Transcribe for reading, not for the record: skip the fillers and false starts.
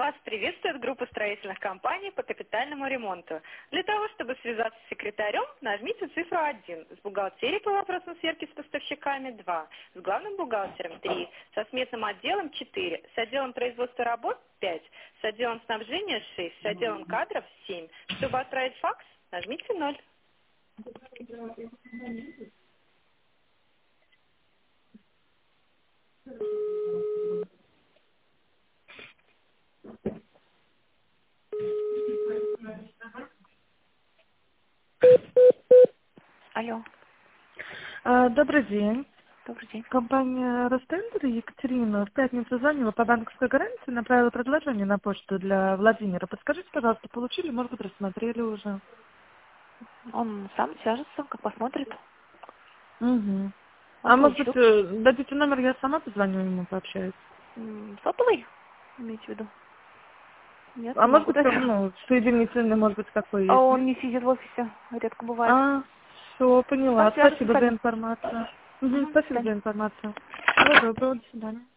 Вас приветствует группа строительных компаний по капитальному ремонту. Для того, чтобы связаться с секретарем, нажмите цифру 1. С бухгалтерией по вопросам сверки с поставщиками 2. С главным бухгалтером 3. Со сметным отделом 4. С отделом производства работ 5. С отделом снабжения 6. С отделом кадров 7. Чтобы отправить факс, нажмите 0. Алло, Добрый день. добрый день. Компания Ростендер Екатерина в пятницу звонила по банковской гарантии, направила предложение на почту для Владимира. Подскажите, пожалуйста, получили, может быть, рассмотрели уже? Он сам свяжется, как посмотрит. Угу. Он А может быть, получил. дадите номер, я сама позвоню ему, пообщаюсь? Сотовый, имеете в виду? Нет, А не может могу быть, дать. соединительный, может быть, какой А есть, он нет? не сидит в офисе, редко бывает. Все, Он поняла. свяжется Спасибо за сами. информацию. До Спасибо свидания. за информацию. Всего доброго, до свидания.